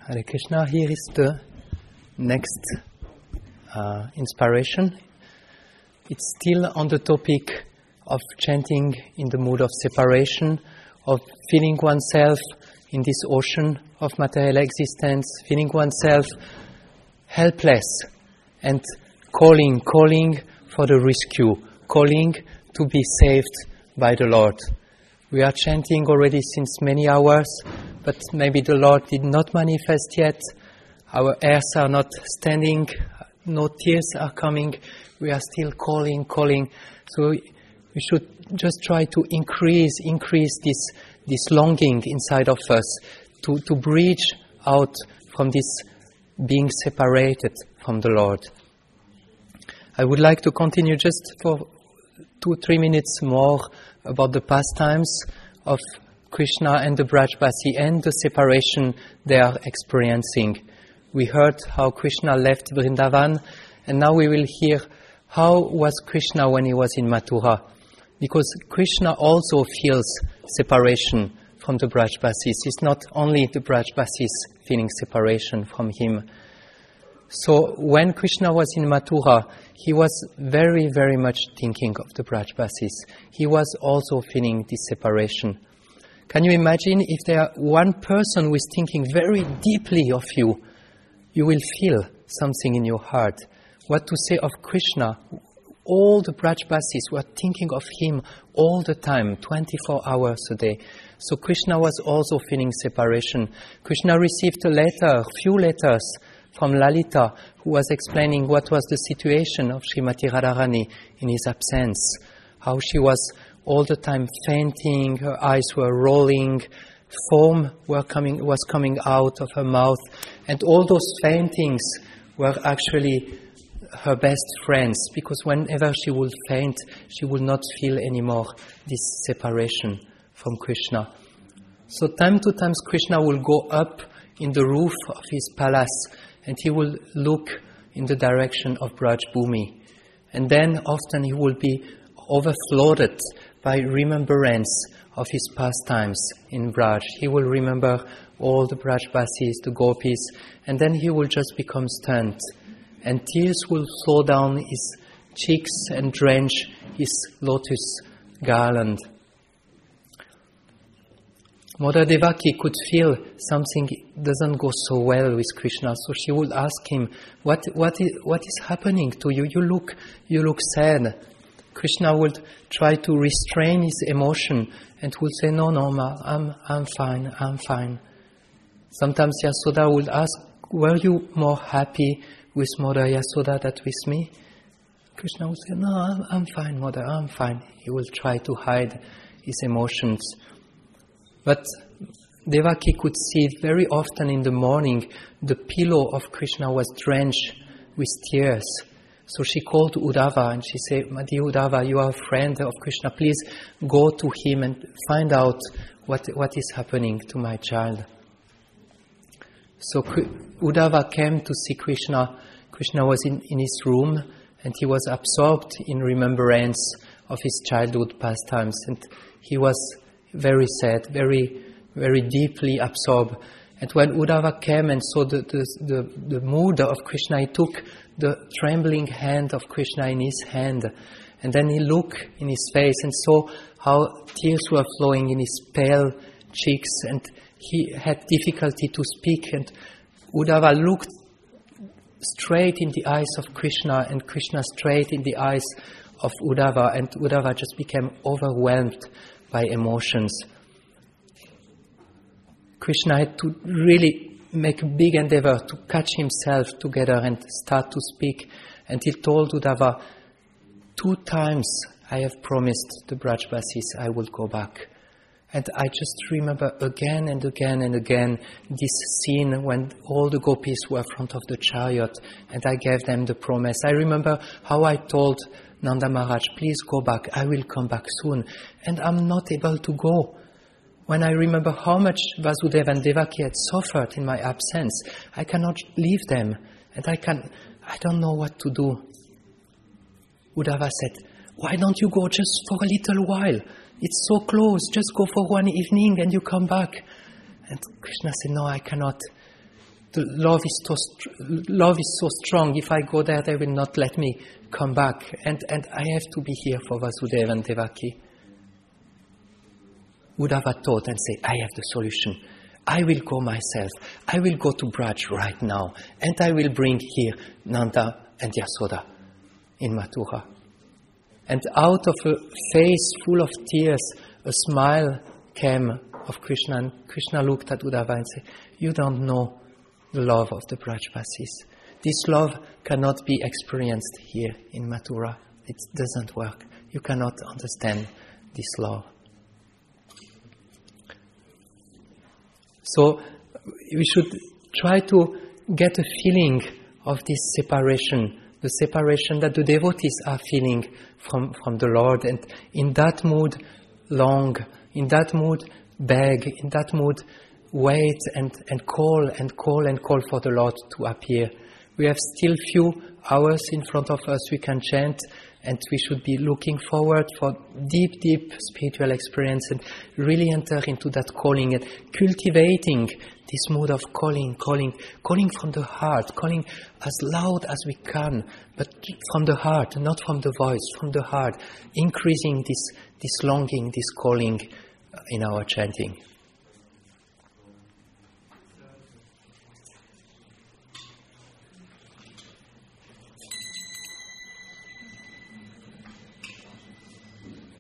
Hare Krishna. Here is the next inspiration. It's still on the topic of chanting in the mood of separation, of feeling oneself in this ocean of material existence, feeling oneself helpless and calling for the rescue, calling to be saved by the Lord. We are chanting already since many hours, but maybe the Lord did not manifest yet. Our ears are not standing, no tears are coming. We are still calling. So we should just try to increase this longing inside of us, to bridge out from this being separated from the Lord. I would like to continue just for 2-3 minutes more about the pastimes of Krishna and the Brajbasi and the separation they are experiencing. We heard how Krishna left Vrindavan, and now we will hear how was Krishna when he was in Mathura. Because Krishna also feels separation from the Brajbasis. It's not only the Brajbasis feeling separation from him. So when Krishna was in Mathura, he was very, very much thinking of the Brajbasis. He was also feeling this separation. Can you imagine if there one person who is thinking very deeply of you, you will feel something in your heart. What to say of Krishna? All the Brajbasis were thinking of him all the time, 24 hours a day. So Krishna was also feeling separation. Krishna received a few letters from Lalita, who was explaining what was the situation of Srimati Radharani in his absence, how she was all the time fainting, her eyes were rolling, foam was coming out of her mouth, and all those faintings were actually her best friends, because whenever she would faint, she would not feel anymore this separation from Krishna. So time to time Krishna will go up in the roof of his palace and he will look in the direction of Braj Bhumi. And then often he will be overflowed by remembrance of his pastimes in Braj. He will remember all the Brajbasis, the Gopis, and then he will just become stunned. And tears will flow down his cheeks and drench his lotus garland. Mother Devaki could feel something doesn't go so well with Krishna, so she would ask him, "What is happening to you? You look sad." Krishna would try to restrain his emotion and would say, "No, Ma, I'm fine." Sometimes Yasoda would ask, "Were you more happy with Mother Yasoda than with me?" Krishna would say, "No, I'm fine, Mother, I'm fine." He will try to hide his emotions. But Devaki could see very often in the morning the pillow of Krishna was drenched with tears. So she called Uddhava and she said, "Dear Uddhava, you are a friend of Krishna. Please go to him and find out what is happening to my child." So Uddhava came to see Krishna. Krishna was in his room and he was absorbed in remembrance of his childhood pastimes. And he was very sad, very, very deeply absorbed. And when Uddhava came and saw the mood of Krishna, he took the trembling hand of Krishna in his hand. And then he looked in his face and saw how tears were flowing in his pale cheeks. And he had difficulty to speak. And Uddhava looked straight in the eyes of Krishna and Krishna straight in the eyes of Uddhava. And Uddhava just became overwhelmed by emotions. Krishna had to really make a big endeavor to catch himself together and start to speak. And he told Uddhava, 2 times I have promised the Brajbasis I will go back. And I just remember again and again this scene when all the gopis were in front of the chariot and I gave them the promise. I remember how I told Nanda Maharaj, "Please go back, I will come back soon." And I'm not able to go. When I remember how much Vasudeva and Devaki had suffered in my absence, I cannot leave them. And I don't know what to do. Uddhava said, "Why don't you go just for a little while? It's so close, just go for one evening and you come back." And Krishna said, "No, I cannot. The love is so strong. If I go there, they will not let me come back. And I have to be here for Vasudeva and Devaki. Uddhava thought and said, I have the solution. I will go myself. I will go to Braj right now. And I will bring here Nanda and Yasoda in Mathura. And out of a face full of tears, a smile came of Krishna. And Krishna looked at Uddhava and said, you don't know the love of the Brajvasis. This love cannot be experienced here in Mathura. It doesn't work. You cannot understand this love. So we should try to get a feeling of this separation, the separation that the devotees are feeling from the Lord. And in that mood, long, in that mood, beg, in that mood, wait and call for the Lord to appear. We have still few hours in front of us we can chant, and we should be looking forward for deep spiritual experience and really enter into that calling and cultivating this mood of calling from the heart, calling as loud as we can, but from the heart, not from the voice, from the heart, increasing this longing, this calling in our chanting.